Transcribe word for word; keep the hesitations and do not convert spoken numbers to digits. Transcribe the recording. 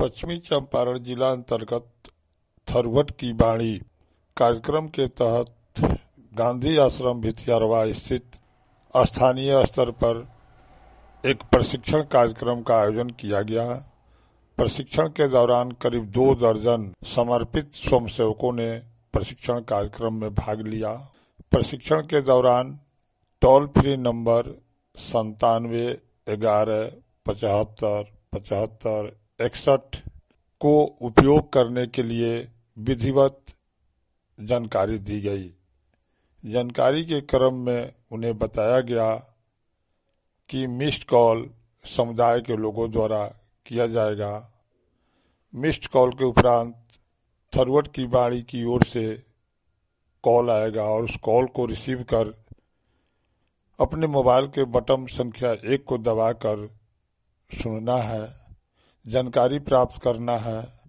पश्चिमी चंपारण जिला अंतर्गत थरवट की बाणी कार्यक्रम के तहत गांधी आश्रम भितियारवा स्थित स्थानीय स्तर पर एक प्रशिक्षण कार्यक्रम का आयोजन किया गया। प्रशिक्षण के दौरान करीब दो दर्जन समर्पित स्वयंसेवकों ने प्रशिक्षण कार्यक्रम में भाग लिया। प्रशिक्षण के दौरान टोल फ्री नंबर संतानवे ग्यारह पचहत्तर पचहत्तर इकसठ को उपयोग करने के लिए विधिवत जानकारी दी गई। जानकारी के क्रम में उन्हें बताया गया कि मिस्ड कॉल समुदाय के लोगों द्वारा किया जाएगा। मिस्ड कॉल के उपरांत थरवट की बाणी की ओर से कॉल आएगा और उस कॉल को रिसीव कर अपने मोबाइल के बटन संख्या एक को दबाकर सुनना है, जानकारी प्राप्त करना है